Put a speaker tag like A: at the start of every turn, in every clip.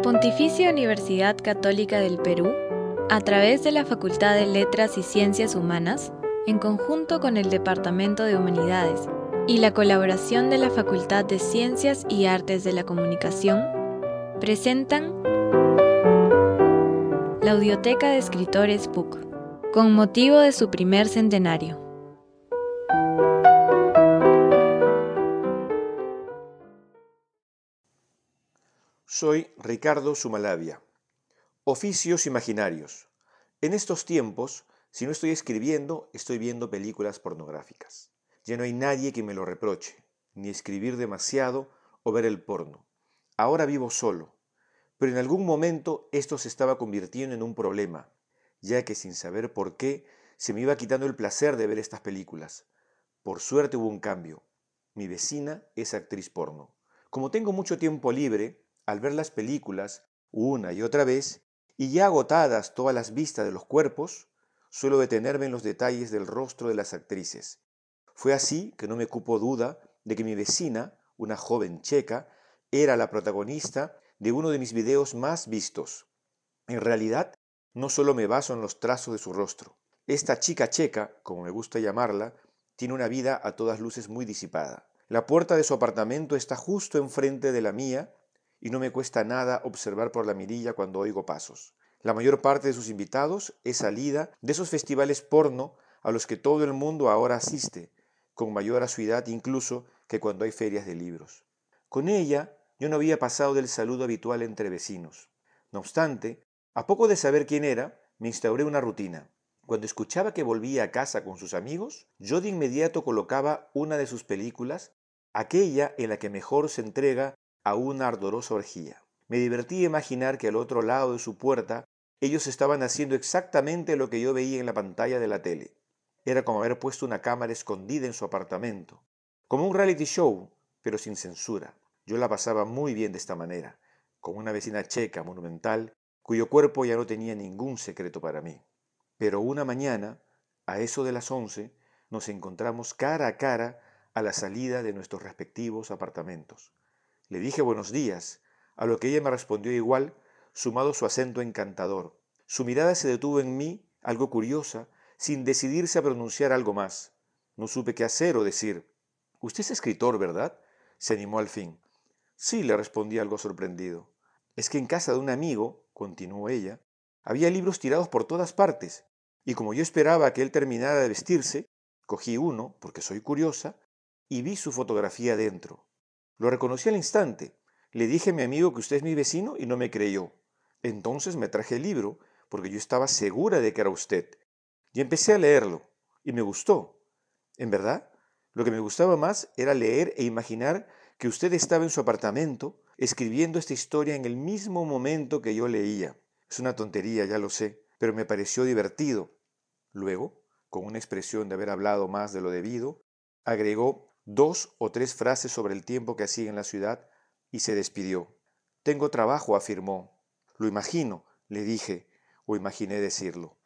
A: Pontificia Universidad Católica del Perú, a través de la Facultad de Letras y Ciencias Humanas, en conjunto con el Departamento de Humanidades y la colaboración de la Facultad de Ciencias y Artes de la Comunicación, presentan la Audioteca de Escritores PUC, con motivo de su primer centenario.
B: Soy Ricardo Sumalavia. Oficios imaginarios. En estos tiempos, si no estoy escribiendo, estoy viendo películas pornográficas. Ya no hay nadie que me lo reproche, ni escribir demasiado o ver el porno. Ahora vivo solo, pero en algún momento esto se estaba convirtiendo en un problema, ya que sin saber por qué se me iba quitando el placer de ver estas películas. Por suerte hubo un cambio. Mi vecina es actriz porno. Como tengo mucho tiempo libre, al ver las películas una y otra vez, y ya agotadas todas las vistas de los cuerpos, suelo detenerme en los detalles del rostro de las actrices. Fue así que no me cupo duda de que mi vecina, una joven checa, era la protagonista de uno de mis videos más vistos. En realidad, no solo me baso en los trazos de su rostro. Esta chica checa, como me gusta llamarla, tiene una vida a todas luces muy disipada. La puerta de su apartamento está justo enfrente de la mía y no me cuesta nada observar por la mirilla cuando oigo pasos. La mayor parte de sus invitados es salida de esos festivales porno a los que todo el mundo ahora asiste, con mayor asiduidad incluso que cuando hay ferias de libros. Con ella yo no había pasado del saludo habitual entre vecinos. No obstante, a poco de saber quién era, me instauré una rutina. Cuando escuchaba que volvía a casa con sus amigos, yo de inmediato colocaba una de sus películas, aquella en la que mejor se entrega a una ardorosa orgía. Me divertía imaginar que al otro lado de su puerta ellos estaban haciendo exactamente lo que yo veía en la pantalla de la tele. Era como haber puesto una cámara escondida en su apartamento, como un reality show, pero sin censura. Yo la pasaba muy bien de esta manera, con una vecina checa monumental, cuyo cuerpo ya no tenía ningún secreto para mí. Pero una mañana, a eso de las 11, nos encontramos cara a cara a la salida de nuestros respectivos apartamentos. Le dije buenos días, a lo que ella me respondió igual, sumado su acento encantador. Su mirada se detuvo en mí, algo curiosa, sin decidirse a pronunciar algo más. No supe qué hacer o decir. «Usted es escritor, ¿verdad?», se animó al fin. «Sí», le respondí algo sorprendido. «Es que en casa de un amigo», continuó ella, «había libros tirados por todas partes, y como yo esperaba que él terminara de vestirse, cogí uno, porque soy curiosa, y vi su fotografía dentro. Lo reconocí al instante. Le dije a mi amigo que usted es mi vecino y no me creyó. Entonces me traje el libro, porque yo estaba segura de que era usted. Y empecé a leerlo, y me gustó. En verdad, lo que me gustaba más era leer e imaginar que usted estaba en su apartamento escribiendo esta historia en el mismo momento que yo leía. Es una tontería, ya lo sé, pero me pareció divertido. Luego, con una expresión de haber hablado más de lo debido, agregó 2 o 3 frases sobre el tiempo que hacía en la ciudad y se despidió. «Tengo trabajo», afirmó. «Lo imagino», le dije, o imaginé decirlo.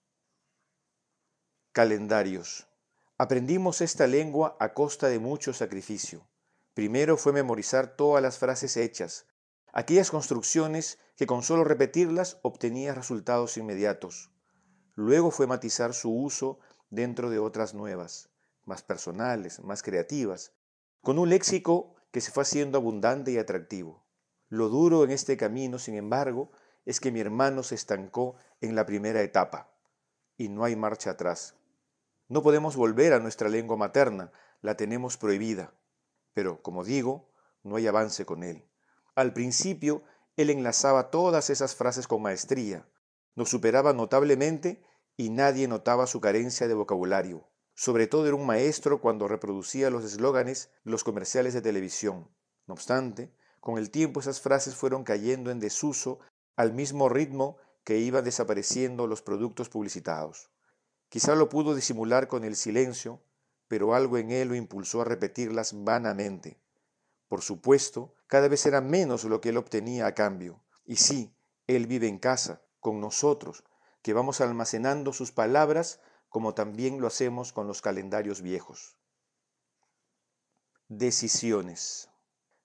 B: Calendarios. Aprendimos esta lengua a costa de mucho sacrificio. Primero fue memorizar todas las frases hechas, aquellas construcciones que con solo repetirlas obtenías resultados inmediatos. Luego fue matizar su uso dentro de otras nuevas, más personales, más creativas, con un léxico que se fue haciendo abundante y atractivo. Lo duro en este camino, sin embargo, es que mi hermano se estancó en la primera etapa, y no hay marcha atrás. No podemos volver a nuestra lengua materna, la tenemos prohibida, pero, como digo, no hay avance con él. Al principio, él enlazaba todas esas frases con maestría, nos superaba notablemente y nadie notaba su carencia de vocabulario. Sobre todo era un maestro cuando reproducía los eslóganes de los comerciales de televisión. No obstante, con el tiempo esas frases fueron cayendo en desuso al mismo ritmo que iban desapareciendo los productos publicitados. Quizá lo pudo disimular con el silencio, pero algo en él lo impulsó a repetirlas vanamente. Por supuesto, cada vez era menos lo que él obtenía a cambio. Y sí, él vive en casa, con nosotros, que vamos almacenando sus palabras como también lo hacemos con los calendarios viejos. Decisiones.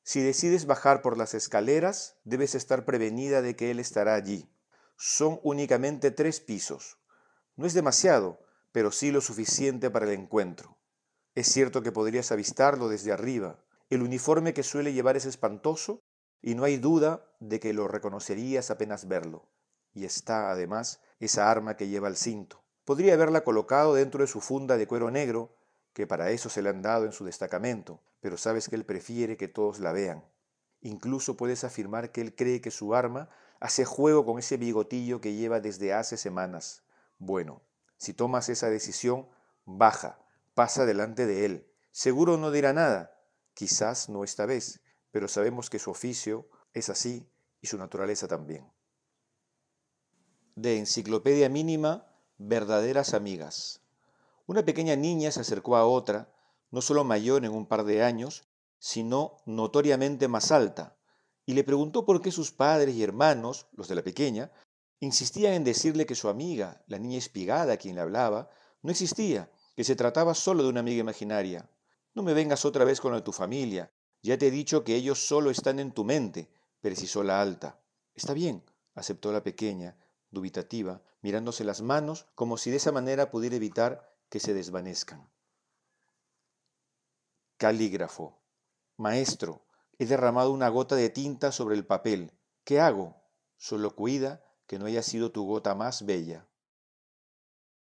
B: Si decides bajar por las escaleras, debes estar prevenida de que él estará allí. Son únicamente 3 pisos. No es demasiado, pero sí lo suficiente para el encuentro. Es cierto que podrías avistarlo desde arriba. El uniforme que suele llevar es espantoso y no hay duda de que lo reconocerías apenas verlo. Y está, además, esa arma que lleva al cinto. Podría haberla colocado dentro de su funda de cuero negro, que para eso se le han dado en su destacamento, pero sabes que él prefiere que todos la vean. Incluso puedes afirmar que él cree que su arma hace juego con ese bigotillo que lleva desde hace semanas. Bueno, si tomas esa decisión, baja, pasa delante de él. Seguro no dirá nada, quizás no esta vez, pero sabemos que su oficio es así y su naturaleza también. De Enciclopedia Mínima, verdaderas amigas. Una pequeña niña se acercó a otra, no solo mayor en un par de años, sino notoriamente más alta, y le preguntó por qué sus padres y hermanos, los de la pequeña, insistían en decirle que su amiga, la niña espigada a quien le hablaba, no existía, que se trataba solo de una amiga imaginaria. No me vengas otra vez con lo de tu familia, ya te he dicho que ellos solo están en tu mente, precisó la alta. Está bien, aceptó la pequeña, dubitativa, mirándose las manos como si de esa manera pudiera evitar que se desvanezcan. Calígrafo. Maestro, he derramado una gota de tinta sobre el papel. ¿Qué hago? Solo cuida que no haya sido tu gota más bella.